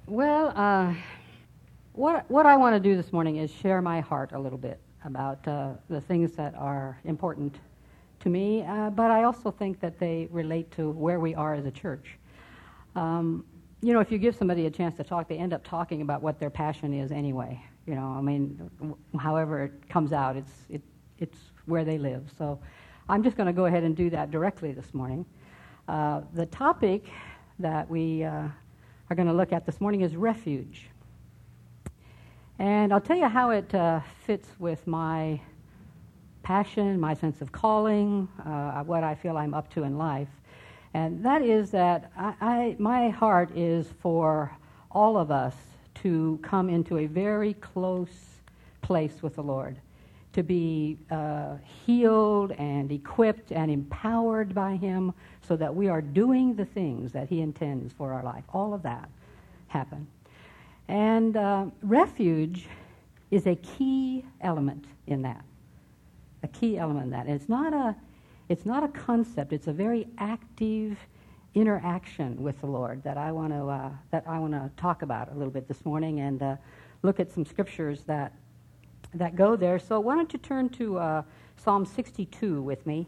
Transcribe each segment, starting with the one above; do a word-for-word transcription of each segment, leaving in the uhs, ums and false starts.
Well, uh, what what I want to do this morning is share my heart a little bit about uh, the things that are important to me, uh, but I also think that they relate to where we are as a church. Um, you know, if you give somebody a chance to talk, they end up talking about what their passion is anyway. You know, I mean, w- however it comes out, it's it it's where they live. So, I'm just going to go ahead and do that directly this morning. Uh, the topic that we uh, are going to look at this morning is refuge. And I'll tell you how it uh, fits with my passion, my sense of calling, uh, what I feel I'm up to in life. And that is that I, I, my heart is for all of us to come into a very close place with the Lord, to be uh, healed and equipped and empowered by Him so that we are doing the things that He intends for our life. All of that happen. And uh, refuge is a key element in that. A key element in that. And it's not a, it's not a concept. It's a very active interaction with the Lord that I want to uh, that I want to talk about a little bit this morning and uh, look at some scriptures that that go there. So why don't you turn to uh, Psalm sixty-two with me?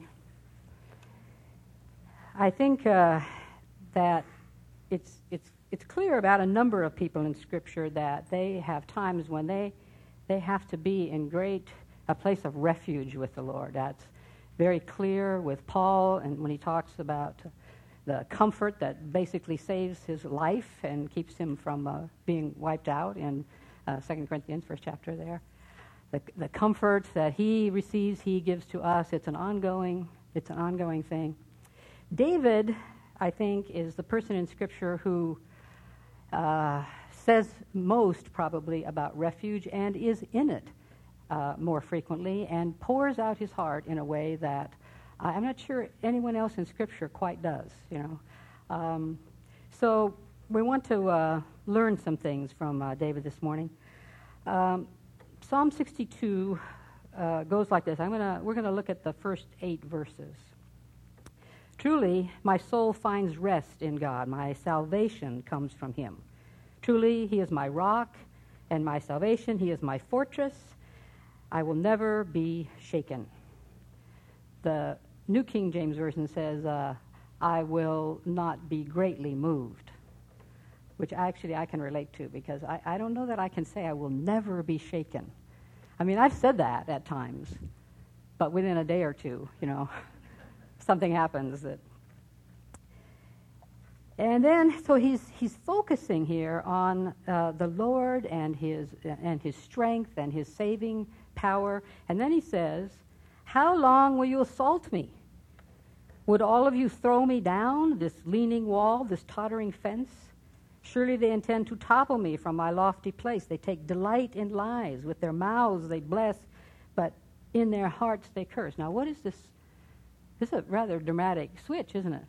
I think uh, that it's it's it's clear about a number of people in Scripture that they have times when they they have to be in great a place of refuge with the Lord. That's very clear with Paul, and when he talks about the comfort that basically saves his life and keeps him from uh, being wiped out in uh, Second Corinthians, first chapter there. The, the comfort that he receives, he gives to us. It's an ongoing, it's an ongoing thing. David, I think, is the person in Scripture who uh, says most probably about refuge and is in it uh, more frequently and pours out his heart in a way that uh, I'm not sure anyone else in Scripture quite does. You know, um, so we want to uh, learn some things from uh, David this morning. Um, Psalm sixty-two uh, goes like this. I'm gonna we're gonna look at the first eight verses. Truly, my soul finds rest in God. My salvation comes from Him. Truly, He is my rock and my salvation. He is my fortress. I will never be shaken. The New King James Version says, uh, I will not be greatly moved, which actually I can relate to because I, I don't know that I can say I will never be shaken. I mean, I've said that at times, but within a day or two, you know, something happens that... And then, so he's he's focusing here on uh, the Lord and his and his strength and his saving power. And then he says, how long will you assault me? Would all of you throw me down, this leaning wall, this tottering fence? Surely they intend to topple me from my lofty place. They take delight in lies. With their mouths they bless, but in their hearts they curse. Now, what is this? This is a rather dramatic switch, isn't it?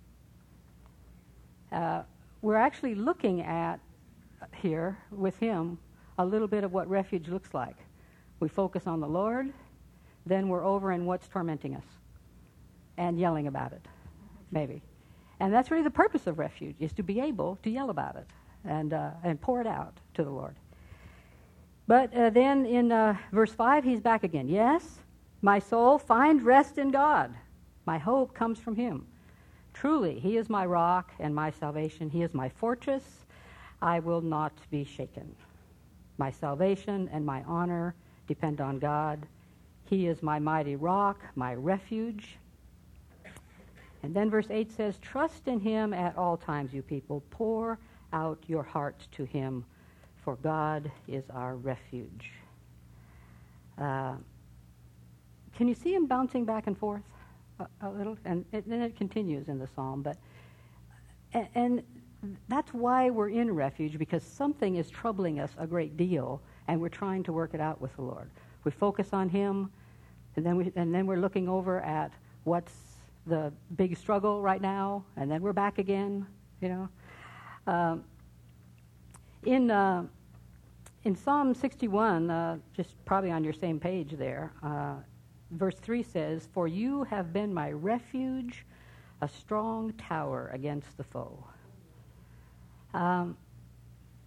Uh, we're actually looking at here with him a little bit of what refuge looks like. We focus on the Lord, then we're over in what's tormenting us and yelling about it, maybe. And that's really the purpose of refuge, is to be able to yell about it and uh, and pour it out to the Lord. But uh, then in uh, verse five, he's back again. Yes, my soul, find rest in God. My hope comes from Him. Truly, He is my rock and my salvation. He is my fortress. I will not be shaken. My salvation and my honor depend on God. He is my mighty rock, my refuge. And then verse eight says, trust in Him at all times, you people. Pour out your hearts to Him, for God is our refuge. Uh, can you see him bouncing back and forth a, a little? And it, then it continues in the psalm. But and, and that's why we're in refuge, because something is troubling us a great deal, and we're trying to work it out with the Lord. We focus on Him, and then we and then we're looking over at what's the big struggle right now, and then we're back again, you know. Um, in uh, in Psalm sixty-one, uh, just probably on your same page there, uh, verse three says, "For you have been my refuge, a strong tower against the foe." Um,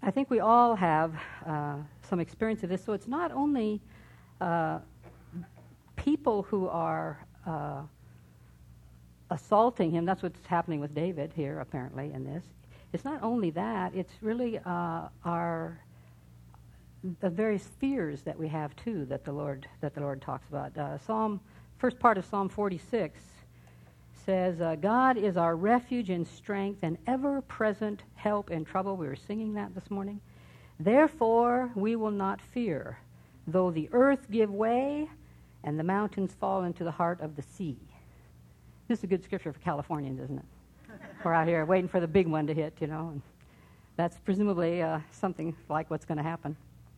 I think we all have uh, some experience of this. So it's not only uh, people who are uh, assaulting him. That's what's happening with David here, apparently, in this. It's not only that. It's really uh, our the various fears that we have too that the Lord that the Lord talks about. Uh, Psalm first part of Psalm forty-six says, uh, "God is our refuge and strength, and ever-present help in trouble." We were singing that this morning. "Therefore we will not fear, though the earth give way, and the mountains fall into the heart of the sea." This is a good scripture for Californians, isn't it? We're out here waiting for the big one to hit, you know. And that's presumably uh, something like what's going to happen.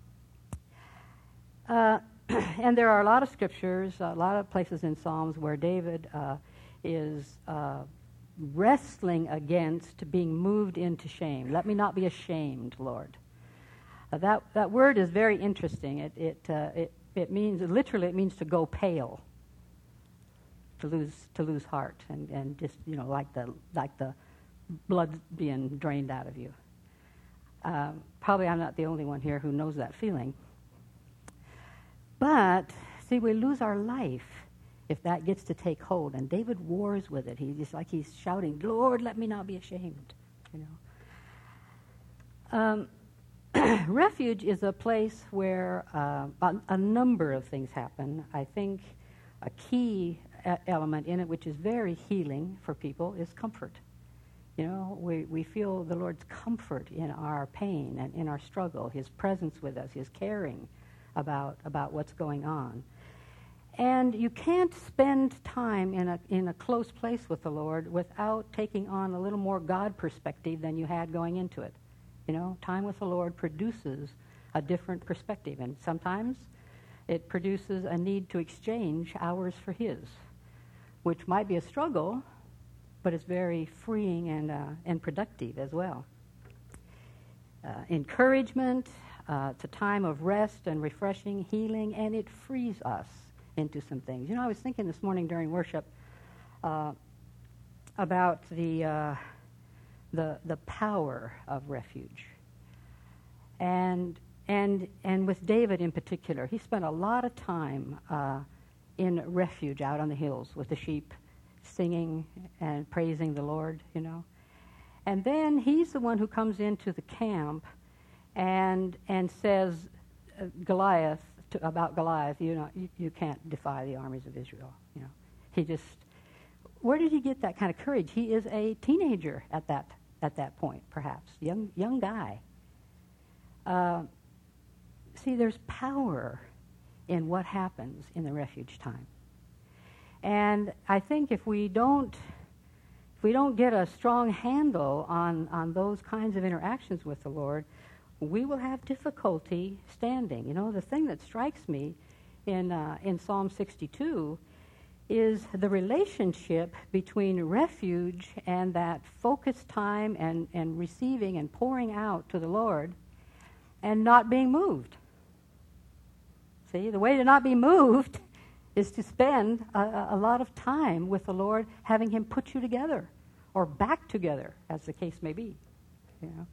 Uh, and there are a lot of scriptures, a lot of places in Psalms where David uh, is uh, wrestling against being moved into shame. Let me not be ashamed, Lord. Uh, that that word is very interesting. It it uh, it it means literally it means to go pale. To lose to lose heart and, and just you know like the like the blood being drained out of you. Uh, probably I'm not the only one here who knows that feeling. But see, we lose our life if that gets to take hold. And David wars with it. He's just like he's shouting, "Lord, let me not be ashamed." You know. Um, refuge is a place where uh, a, a number of things happen. I think a key element in it, which is very healing for people, is comfort. You know, we, we feel the Lord's comfort in our pain and in our struggle, His presence with us, His caring about about what's going on. And you can't spend time in a in a close place with the Lord without taking on a little more God perspective than you had going into it. You know, time with the Lord produces a different perspective, and sometimes it produces a need to exchange ours for His, which might be a struggle, but it's very freeing and uh, and productive as well. Uh, encouragement, uh, it's a time of rest and refreshing, healing, and it frees us into some things. You know, I was thinking this morning during worship uh, about the uh, the the power of refuge, and and and with David in particular, he spent a lot of time Uh, in refuge out on the hills with the sheep, singing and praising the Lord, you know. And then he's the one who comes into the camp and and says, uh, Goliath, to, about Goliath, you know, you, you can't defy the armies of Israel, you know. He just, where did he get that kind of courage? He is a teenager at that at that point, perhaps, young young guy. Uh, see, there's power in what happens in the refuge time. And I think if we don't if we don't get a strong handle on, on those kinds of interactions with the Lord, we will have difficulty standing. You know, the thing that strikes me in uh, in Psalm sixty-two is the relationship between refuge and that focused time and, and receiving and pouring out to the Lord and not being moved. See, the way to not be moved is to spend a, a lot of time with the Lord, having Him put you together or back together, as the case may be. You know.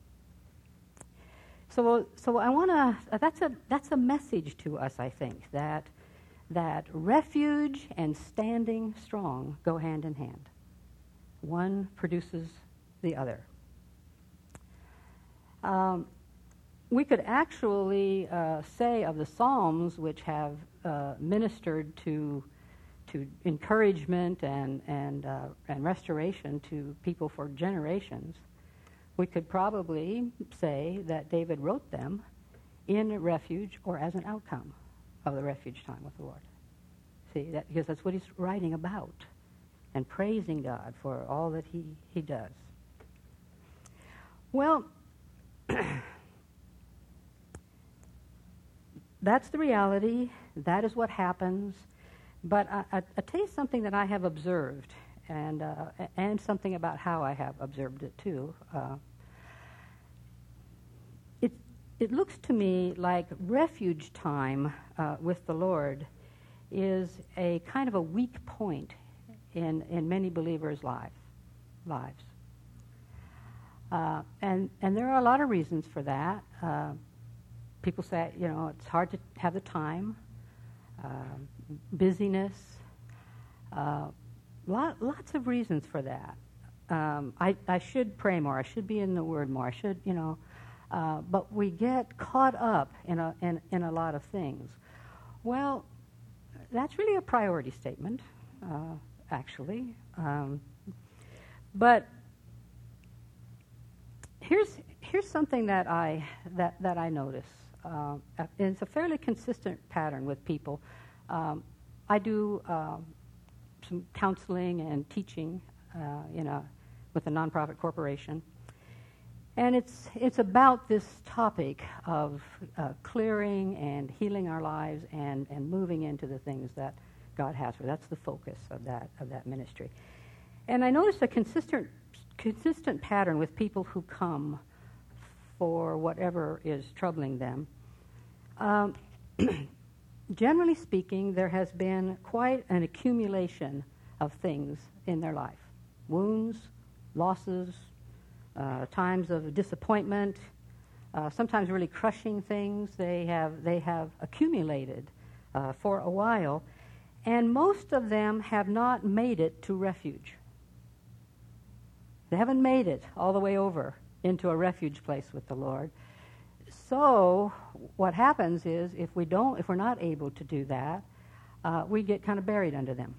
So, so I want to. That's a that's a message to us, I think, that that refuge and standing strong go hand in hand. One produces the other. Um, We could actually uh, say of the Psalms, which have uh, ministered to to encouragement and and uh, and restoration to people for generations, we could probably say that David wrote them in refuge or as an outcome of the refuge time with the Lord. See, that because that's what he's writing about, and praising God for all that he he does. Well. That's the reality. That is what happens. But I, I, I tell you something that I have observed, and uh, and something about how I have observed it too. Uh, it it looks to me like refuge time uh, with the Lord is a kind of a weak point in in many believers' lives. Lives. Uh, and, and there are a lot of reasons for that. Uh, people say, you know, it's hard to have the time, uh, busyness, uh, lot, lots of reasons for that. Um, I, I should pray more. I should be in the Word more. I should, you know, uh, but we get caught up in a, in, in a lot of things. Well, that's really a priority statement, uh, actually. Um, but here's here's something that I that that I notice. Uh, it's a fairly consistent pattern with people. Um, I do um, some counseling and teaching uh, in a with a nonprofit corporation, and it's it's about this topic of uh, clearing and healing our lives and and moving into the things that God has for. That's the focus of that of that ministry. And I noticed a consistent consistent pattern with people who come for whatever is troubling them. Um, generally speaking, there has been quite an accumulation of things in their life. Wounds, losses, uh, times of disappointment, uh, sometimes really crushing things they have, they have accumulated uh, for a while, and most of them have not made it to refuge. They haven't made it all the way over into a refuge place with the Lord. So what happens is, if we don't, if we're not able to do that, uh, we get kind of buried under them.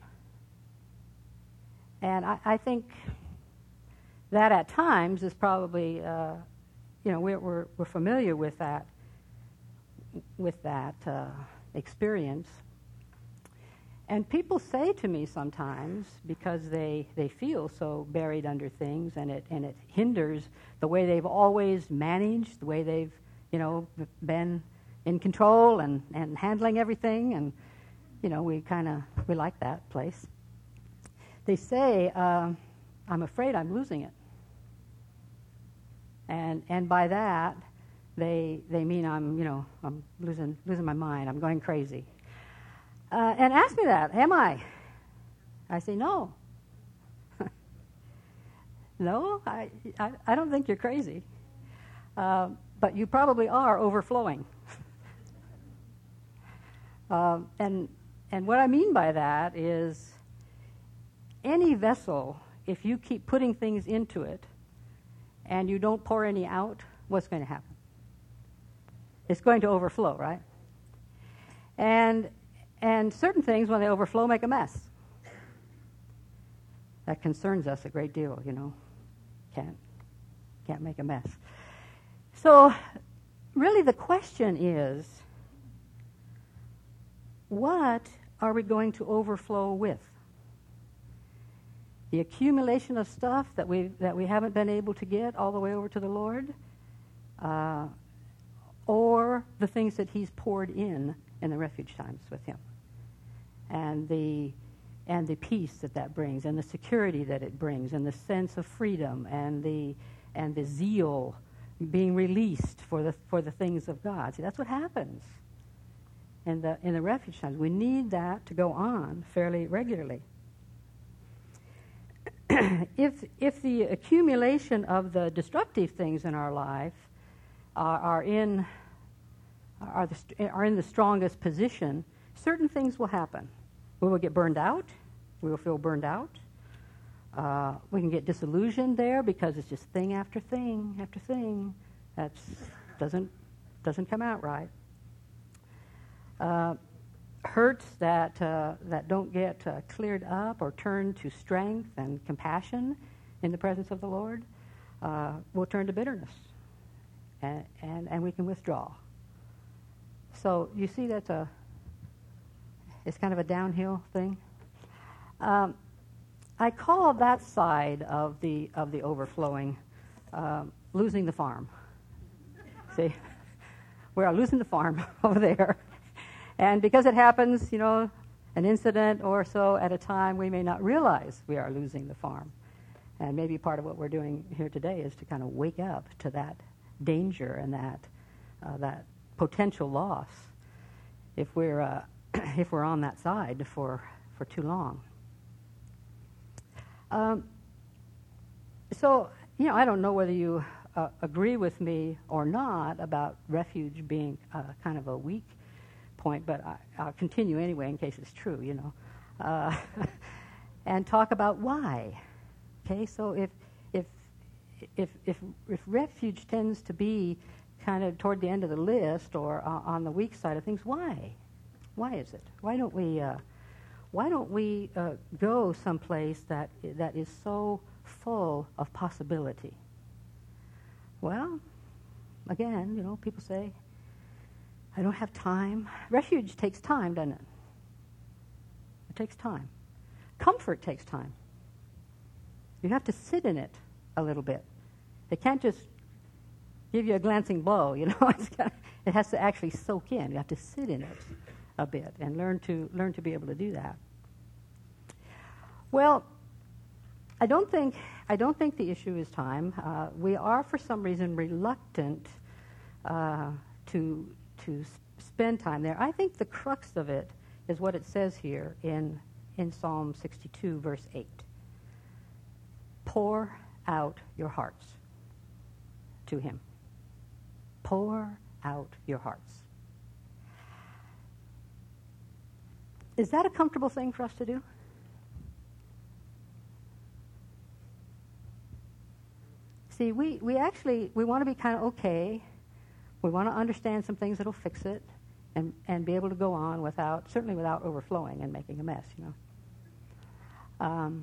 And I, I think that at times is probably, uh, you know, we're, we're we're familiar with that with that uh, experience. And people say to me sometimes, because they, they feel so buried under things, and it and it hinders the way they've always managed, the way they've, you know, been in control and, and handling everything, and, you know, we kind of, we like that place. They say, uh, I'm afraid I'm losing it. And and by that, they they mean I'm, you know, I'm losing losing my mind, I'm going crazy. Uh, and ask me that, am I? I say, no. no, I, I I don't think you're crazy. Uh, but you probably are overflowing. uh, and and what I mean by that is, any vessel, if you keep putting things into it and you don't pour any out, what's going to happen? It's going to overflow, right? And And certain things, when they overflow, make a mess. That concerns us a great deal, you know. Can't, can't make a mess. So, really the question is, what are we going to overflow with? The accumulation of stuff that we that we haven't been able to get all the way over to the Lord, uh, or the things that He's poured in in the refuge times with Him, and the and the peace that that brings, and the security that it brings, and the sense of freedom, and the and the zeal being released for the for the things of God. See, that's what happens in the in the refuge times. We need that to go on fairly regularly. if if the accumulation of the destructive things in our life are, are in Are, the, are in the strongest position, certain things will happen. We will get burned out. We will feel burned out. Uh, we can get disillusioned there because it's just thing after thing after thing that doesn't doesn't come out right. Uh, hurts that uh, that don't get uh, cleared up or turned to strength and compassion in the presence of the Lord uh, will turn to bitterness, and, and and we can withdraw. So you see, that's a it's kind of a downhill thing. Um, I call that side of the of the overflowing um, losing the farm. See, we're losing the farm over there, and because it happens, you know, an incident or so at a time, we may not realize we are losing the farm. And maybe part of what we're doing here today is to kind of wake up to that danger and that uh, that. potential loss if we're uh, if we're on that side for for too long. Um, so you know, I don't know whether you uh, agree with me or not about refuge being uh, kind of a weak point, but I, I'll continue anyway in case it's true, you know, uh, and talk about why. Okay, so if if if if if refuge tends to be kind of toward the end of the list or uh, on the weak side of things, why? Why is it? Why don't we? Uh, why don't we uh, go someplace that that is so full of possibility? Well, again, you know, people say, I don't have time. Refuge takes time, doesn't it? It takes time. Comfort takes time. You have to sit in it a little bit. It can't just give you a glancing blow, you know. It's got, it has to actually soak in. You have to sit in it a bit and learn to learn to be able to do that. Well, I don't think I don't think the issue is time. Uh, we are, for some reason, reluctant uh, to to sp- spend time there. I think the crux of it is what it says here in in Psalm sixty-two, verse eight. Pour out your hearts to Him. Pour out your hearts. Is that a comfortable thing for us to do? See, we, we actually, we want to be kind of okay. We want to understand some things that'll fix it and, and be able to go on without, certainly without overflowing and making a mess, you know. Um,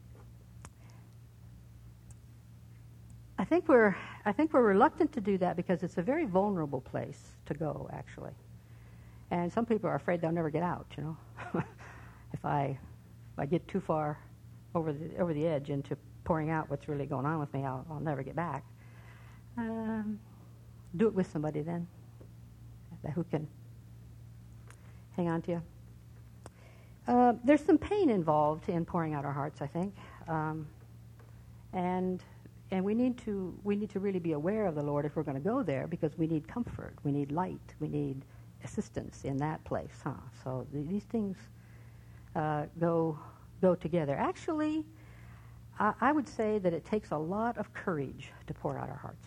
I think we're I think we're reluctant to do that because it's a very vulnerable place to go, actually. And some people are afraid they'll never get out, you know. if I if I get too far over the over the edge into pouring out what's really going on with me, I'll, I'll never get back. Um, do it with somebody then, who can hang on to you. Uh, there's some pain involved in pouring out our hearts, I think, um, and and we need to we need to really be aware of the Lord if we're going to go there, because we need comfort, we need light, we need assistance in that place, huh? So th- these things uh, go go together. Actually, I, I would say that it takes a lot of courage to pour out our hearts.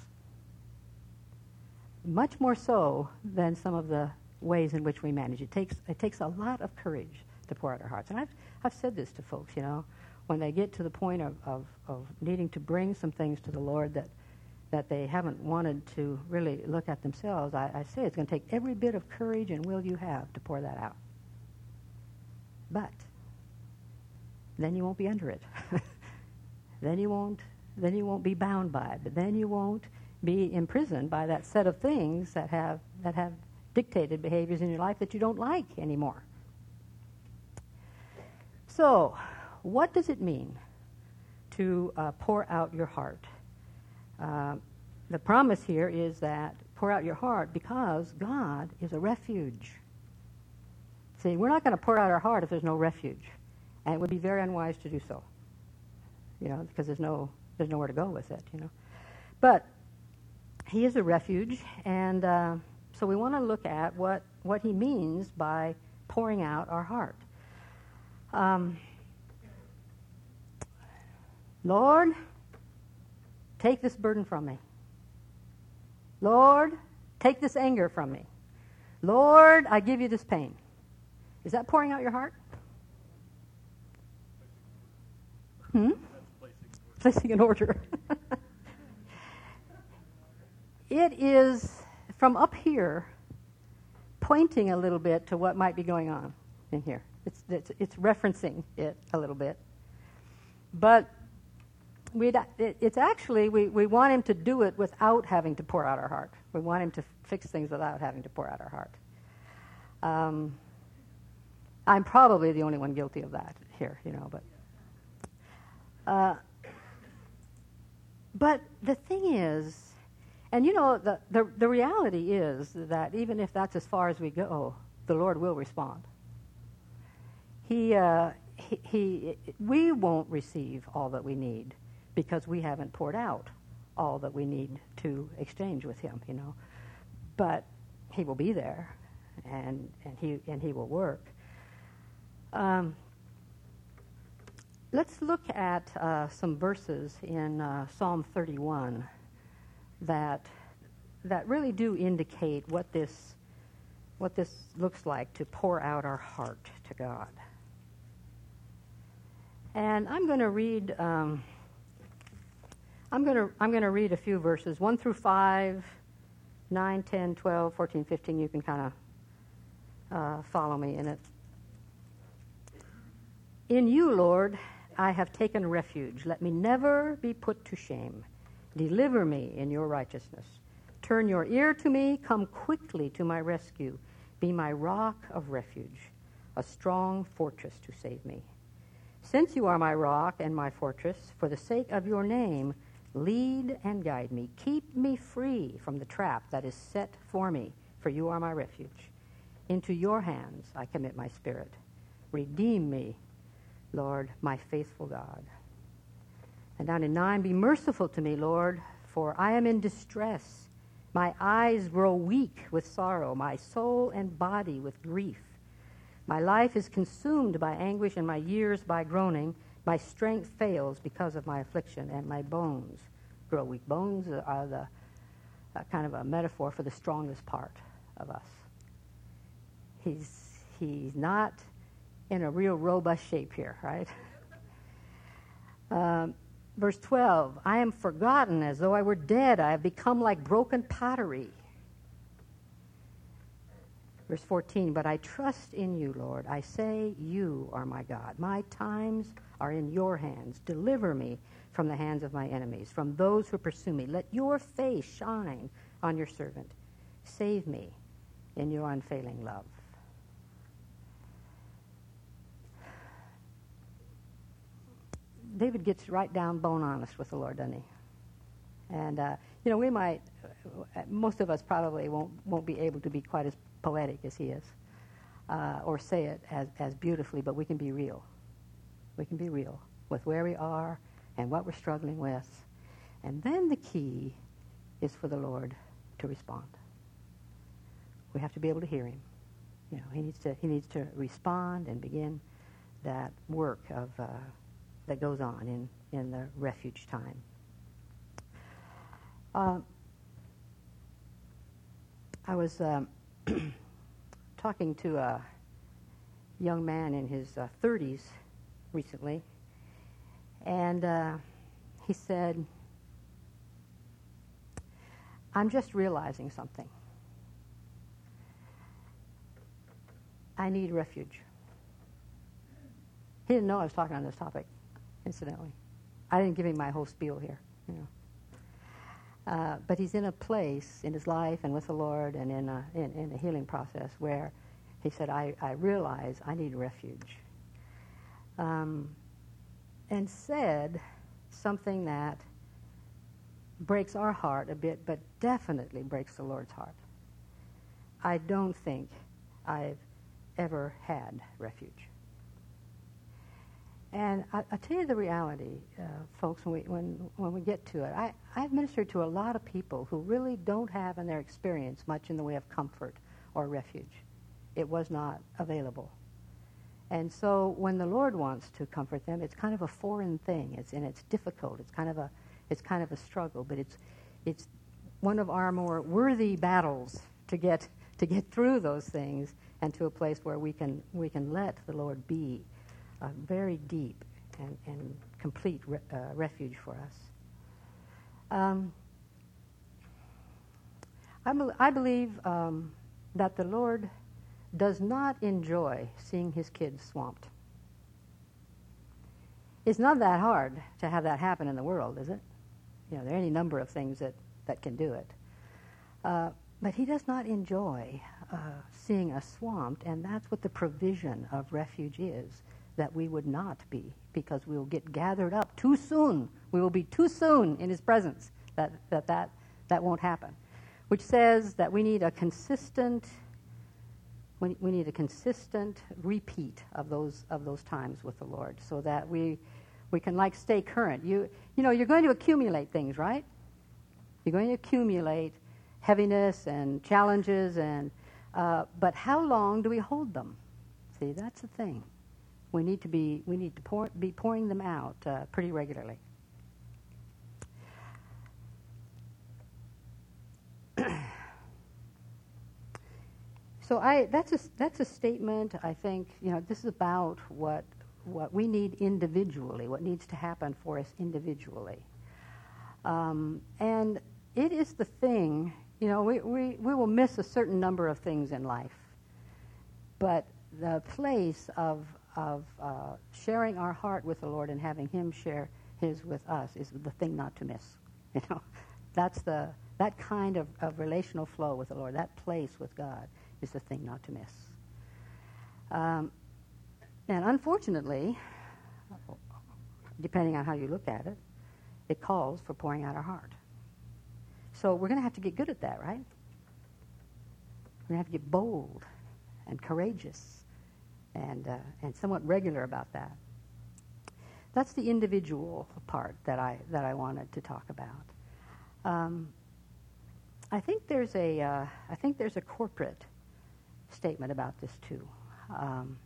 Much more so than some of the ways in which we manage. It takes it takes a lot of courage to pour out our hearts. And I've I've said this to folks, you know, when they get to the point of, of, of needing to bring some things to the Lord that that they haven't wanted to really look at themselves, I, I say it's going to take every bit of courage and will you have to pour that out. But then you won't be under it. then you won't then you won't be bound by it. But then you won't be imprisoned by that set of things that have that have dictated behaviors in your life that you don't like anymore. So, what does it mean to uh, pour out your heart? Uh, the promise here is that pour out your heart because God is a refuge. See, we're not going to pour out our heart if there's no refuge, and it would be very unwise to do so. You know, because there's no there's nowhere to go with it. You know, but He is a refuge, and uh, so we want to look at what what He means by pouring out our heart. Um, Lord, take this burden from me. Lord, take this anger from me. Lord, I give you this pain. Is that pouring out your heart? Hmm? Placing in order. It is, from up here, pointing a little bit to what might be going on in here. It's, it's, it's referencing it a little bit. But we'd, it, it's actually, we, we want Him to do it without having to pour out our heart. We want Him to f- fix things without having to pour out our heart. Um, I'm probably the only one guilty of that here, you know, but... Uh, but the thing is, and you know, the, the, the reality is that even if that's as far as we go, the Lord will respond. He, uh, he, he, we won't receive all that we need because we haven't poured out all that we need to exchange with Him, you know. But He will be there, and and He and He will work. Um, let's look at uh, some verses in uh, Psalm thirty-one that that really do indicate what this what this looks like to pour out our heart to God. And I'm going to read. Um, I'm going to I'm going to read a few verses, one through five, nine, ten, twelve, fourteen, fifteen. You can kind of uh, follow me in it. In you, Lord, I have taken refuge. Let me never be put to shame. Deliver me in your righteousness. Turn your ear to me. Come quickly to my rescue. Be my rock of refuge, a strong fortress to save me. Since you are my rock and my fortress, for the sake of your name, lead and guide me. Keep me free from the trap that is set for me, for you are my refuge. Into your hands I commit my spirit. Redeem me, Lord, my faithful God. And down in nine, be merciful to me, Lord, for I am in distress. My eyes grow weak with sorrow, my soul and body with grief. My life is consumed by anguish and my years by groaning. My strength fails because of my affliction, and my bones grow weak. Bones are the uh, kind of a metaphor for the strongest part of us. He's, he's not in a real robust shape here, right? Um, verse twelve, I am forgotten as though I were dead. I have become like broken pottery. Verse fourteen, but I trust in you, Lord. I say you are my God. My times are in your hands. Deliver me from the hands of my enemies, from those who pursue me. Let your face shine on your servant. Save me in your unfailing love. David gets right down bone honest with the Lord, doesn't he? And, uh, you know, we might, most of us probably won't won't be able to be quite as poetic as he is, uh, or say it as, as beautifully, but we can be real. We can be real with where we are and what we're struggling with. And then the key is for the Lord to respond. We have to be able to hear him. You know, he needs to he needs to respond and begin that work of uh, that goes on in, in the refuge time. Uh, I was um, talking to a young man in his uh, thirties recently, and uh, he said, I'm just realizing something. I need refuge. He didn't know I was talking on this topic, incidentally. I didn't give him my whole spiel here, you know. Uh, but he's in a place in his life and with the Lord and in a, in, in a healing process where he said, I, I realize I need refuge. Um, and said something that breaks our heart a bit, but definitely breaks the Lord's heart. I don't think I've ever had refuge. And I, I tell you the reality, uh, folks, when we, when, when we get to it, I, I've ministered to a lot of people who really don't have in their experience much in the way of comfort or refuge. It was not available. And so when the Lord wants to comfort them, it's kind of a foreign thing. It's, and it's difficult. It's kind of a, it's kind of a struggle, but it's, it's one of our more worthy battles to get, to get through those things and to a place where we can, we can let the Lord be a very deep and, and complete re, uh, refuge for us. Um, I, be, I believe um, that the Lord does not enjoy seeing his kids swamped. It's not that hard to have that happen in the world, is it? You know, there are any number of things that, that can do it. Uh, but he does not enjoy uh, seeing us swamped, and that's what the provision of refuge is, that we would not be, because we will get gathered up too soon. We will be too soon in his presence. That that that, that won't happen. Which says that we need a consistent we, we need a consistent repeat of those of those times with the Lord, so that we we can like stay current. You you know, you're going to accumulate things, right? You're going to accumulate heaviness and challenges, and uh, but how long do we hold them? See, that's the thing. we need to be we need to pour, be pouring them out uh, pretty regularly. So I that's a that's a statement. I think you know this is about what what we need individually, what needs to happen for us individually, um, and it is the thing. You know, we, we we will miss a certain number of things in life, but the place of of uh, sharing our heart with the Lord and having Him share His with us is the thing not to miss. You know, that's the that kind of, of relational flow with the Lord, that place with God, is the thing not to miss. Um, and unfortunately, depending on how you look at it, it calls for pouring out our heart. So we're going to have to get good at that, right? We're going to have to get bold and courageous and uh, and somewhat regular about that. That's the individual part that I that I wanted to talk about. Um, I think there's a uh, I think there's a corporate statement about this too, um,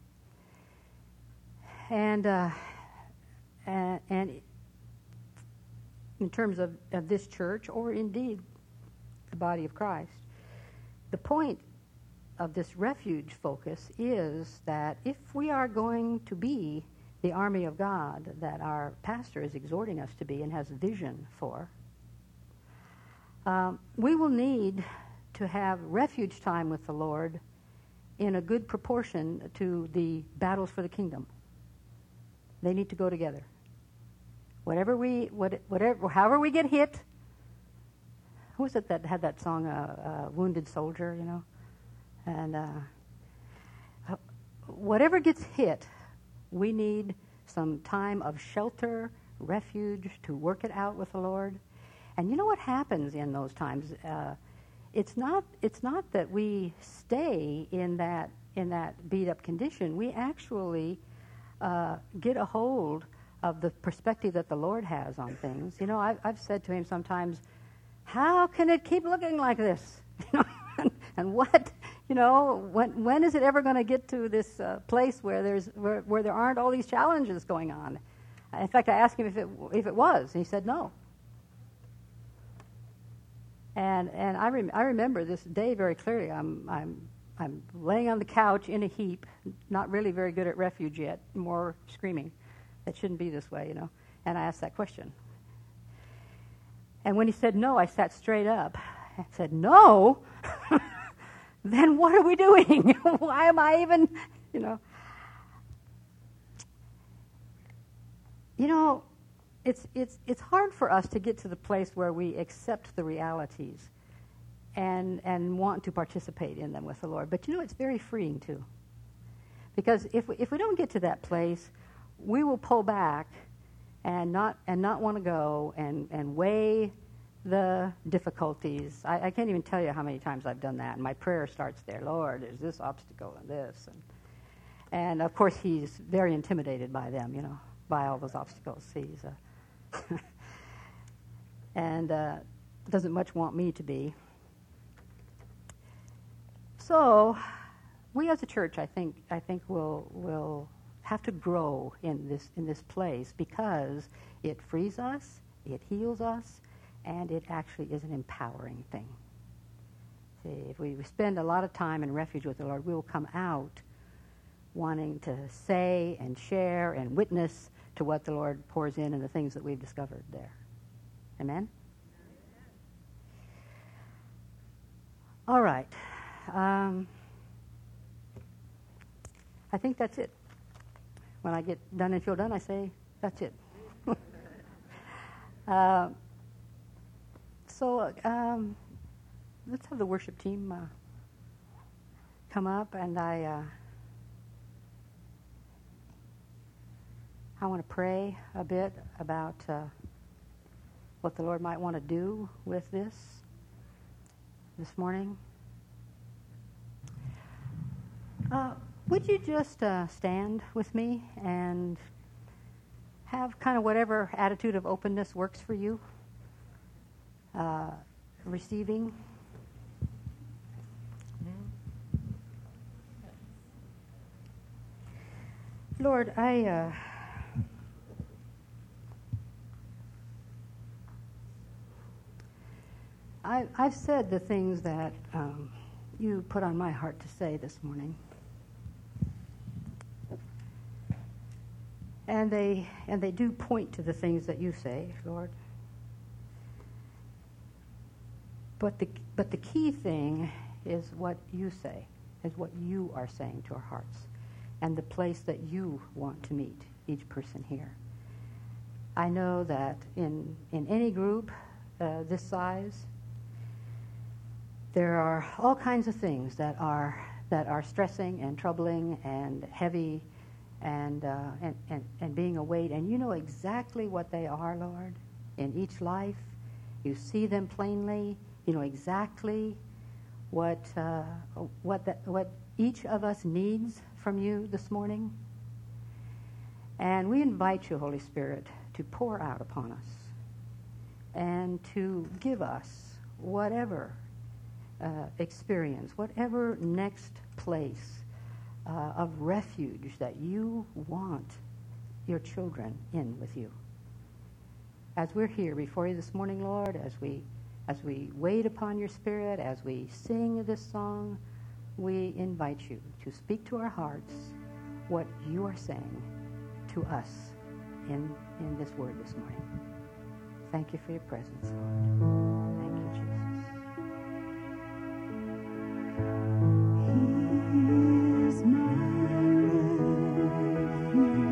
and, uh, and and in terms of, of this church, or indeed the body of Christ, the point of this refuge focus is that if we are going to be the army of God that our pastor is exhorting us to be and has vision for, um, we will need to have refuge time with the Lord in a good proportion to the battles for the kingdom. They need to go together. Whatever we, what, whatever, however we get hit. Who was it that had that song, uh, uh, "Wounded Soldier"? You know, and uh, whatever gets hit, we need some time of shelter, refuge to work it out with the Lord. And you know what happens in those times? Uh, it's not. It's not that we stay in that in that beat up condition. We actually uh, get a hold of the perspective that the Lord has on things. You know, I've, I've said to him sometimes, how can it keep looking like this? You know, and, and what, you know, when when is it ever going to get to this uh, place where there's where, where there aren't all these challenges going on? In fact, I asked him if it if it was, and he said no. And and I rem- I remember this day very clearly. I'm I'm I'm laying on the couch in a heap, not really very good at refuge yet, more screaming. It shouldn't be this way, you know. And I asked that question. And when he said no, I sat straight up. I said, no? Then what are we doing? Why am I even, you know? You know, it's it's it's hard for us to get to the place where we accept the realities and and want to participate in them with the Lord. But you know, it's very freeing too. Because if we, if we don't get to that place, we will pull back and not and not want to go and, and weigh the difficulties. I, I can't even tell you how many times I've done that. And my prayer starts there. Lord, there's this obstacle and this. And, and of course, he's very intimidated by them, you know, by all those obstacles. He's uh, and uh, doesn't much want me to be. So we as a church, I think, I think will will have to grow in this in this place because it frees us, it heals us, and it actually is an empowering thing. See, if we spend a lot of time in refuge with the Lord, we will come out wanting to say and share and witness to what the Lord pours in and the things that we've discovered there. Amen? All right. Um, I think that's it. When I get done and feel done, I say, that's it. uh, so um, let's have the worship team uh, come up, and I uh, I want to pray a bit about uh, what the Lord might want to do with this this morning. Uh, Would you just uh, stand with me and have kind of whatever attitude of openness works for you? Uh, receiving. Lord, I uh, I I've said the things that um, you put on my heart to say this morning, and they and they do point to the things that you say, Lord. But the but the key thing is what you say, is what you are saying to our hearts, and the place that you want to meet each person here. I know that in in any group uh, this size, there are all kinds of things that are that are stressing and troubling and heavy, and uh, and, and and being a weight. And you know exactly what they are, Lord, in each life. You see them plainly. You know exactly what uh, what that, what each of us needs from you this morning. And we invite you, Holy Spirit, to pour out upon us and to give us whatever uh, experience, whatever next place uh, of refuge that you want your children in with you. As we're here before you this morning, Lord, as we As we wait upon your Spirit, as we sing this song, we invite you to speak to our hearts what you are saying to us in, in this word this morning. Thank you for your presence, Lord. Thank you, Jesus. He is my refuge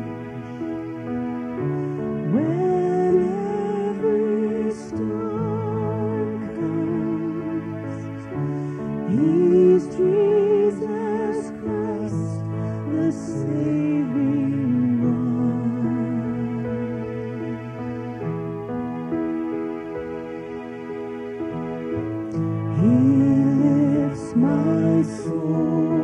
when every storm comes. He's Jesus Christ, the saving one. He lifts my soul.